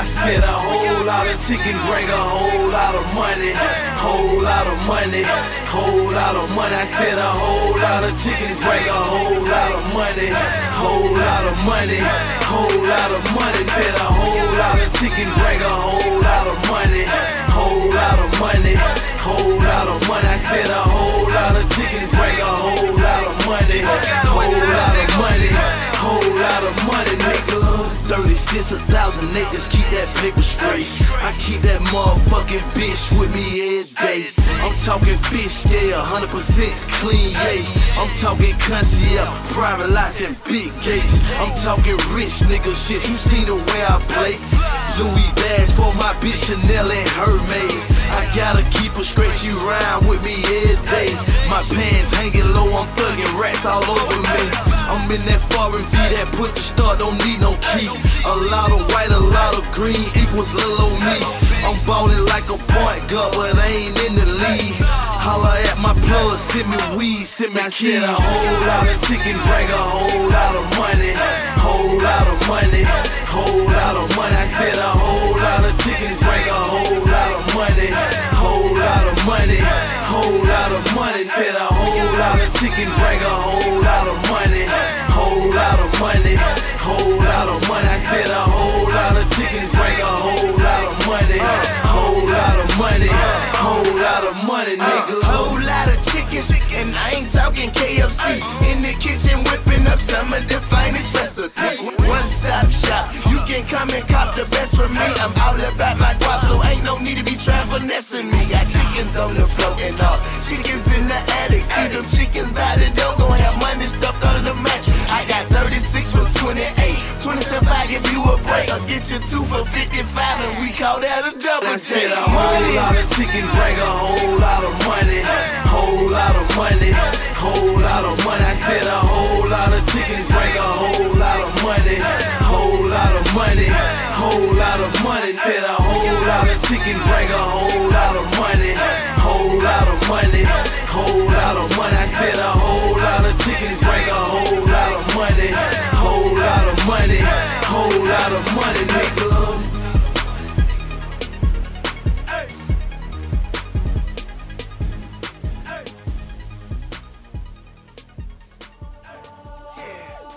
said a whole lot of chickens bring a whole lot of money. Whole lot of money, whole lot of money. I said a whole lot of chickens bring a whole lot of money. Whole lot of money, whole lot of money. Said a whole lot of chickens bring a whole lot of money. Whole lot of money, whole lot of money. I said a whole lot of chickens bring a whole lot of money. Whole lot of money, whole lot of money, nigga. 36 1,000, they just keep that paper straight. I keep that motherfucking bitch with me every day. I'm talking fish scale, 100% clean, yeah. I'm talking concierge, private lots and big gates. I'm talking rich nigga shit, you seen the way I play. Louis bags for my bitch Chanel and Hermes. I gotta keep her straight, she ride with me every day. My pants hanging low, I'm thugging rats all over me. I'm in that foreign V that put the start, don't need no key. A lot of white, a lot of green equals little old me. I'm ballin' like a point guard, but I ain't in the league. Holla at my plug, send me weed, send me keys. I said a whole lot of chickens bring a whole lot of money. Whole lot of money, whole lot of money. I said a whole lot of chickens bring a whole lot of money. Whole lot of money, whole lot of money. Said a whole lot of chickens bring a whole lot of money. Whole lot of money, whole lot of money. I said a whole lot of chickens bring a whole lot of money. Whole lot of money, whole lot of money, nigga. Whole lot of chickens, and I ain't talking KFC. In the kitchen whipping up some of the finest recipes. One stop shop, you can come and cop the best from me. I'm all about my guap, so ain't no need to be trying finessing me. Got chickens on the floor and all, chickens in the attic. See them chickens by the door, gon' have money stuffed under the mattress. I got 36 for 28, 27 I give you a break. I'll get you 2 for 55, and we call that a double. I said a whole lot of chickens bring a whole lot of money. Whole lot of money, whole lot of money. I said a whole lot of chickens bring a whole lot of money. Whole lot of money, whole lot of money. Said a whole lot of chickens bring a whole lot